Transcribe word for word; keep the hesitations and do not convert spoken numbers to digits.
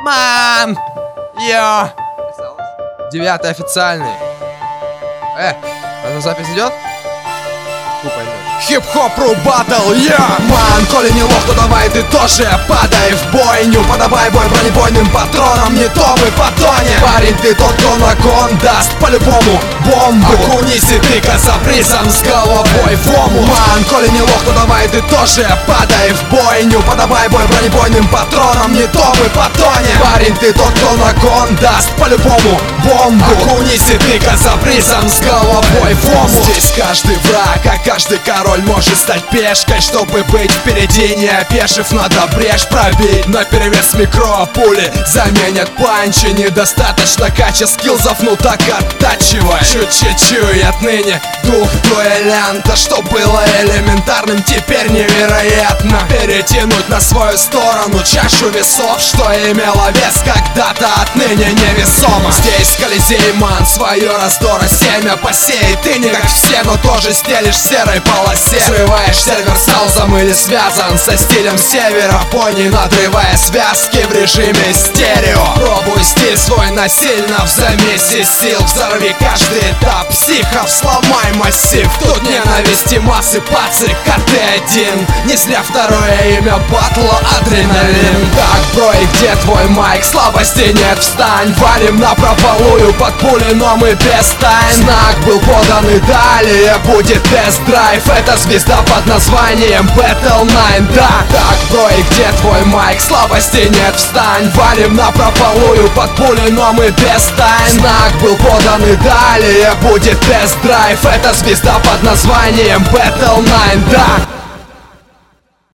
Мам! Йо! Девятый официальный. Э, а запись идет? Фу, пойдет. Хип-хоп ру батл, я! Ман, коли неловко, давай ты тоже падай в бойню. Подавай бой бронебойным патроном, не то мы потонем. Парень, ты тот, кто на кон даст по-любому бомбу. Окунись и ты косопризом с головой в ому. Ман, коли неловко, давай ты тоже падай в бойню. Подавай бой бронебойным патроном, не то мы потонем. Парень, ты тот, кто на кон даст по-любому бомбу. Окунись и ты косопризом с головой в ому. Здесь каждый враг, а каждый король может стать пешкой. Чтобы быть впереди, не опешив, надо брешь пробить. На перевес микро пули заменят панчи. Недостаточно кача скиллзов, ну так оттачивай. Чуть-чуть отныне дух дуэлянта. Что было элементарным, теперь невероятно. Перетянуть на свою сторону чашу весов, что имело вес когда-то, отныне невесомо. Здесь Колизей, ман, свое раздора семя посеет. Ты не как все, но тоже стелишь в серой полосе. Срываешь сервер саузом или связан со стилем севера. Пони, надрывая связки в режиме стерео. Пробуй стиль свой насильно в замесе сил. Взорви каждый этап психов, сломай массив. Тут ненависти массы, пацы, КТ один. Не зря второе имя батла адреналин. Так, бро, и где твой майк? Слабости нет, встань. Валим на прополую под пули, но мы без тайн. Знак был подан и далее будет тест-драйв. Это звезда под названием Battle Nine, да. Так, бро, и где твой майк? Слабости нет, встань. Валим на прополую под пули, но мы без тайн. Знак был подан и далее будет тест-драйв. Это звезда под названием Battle Nine, да.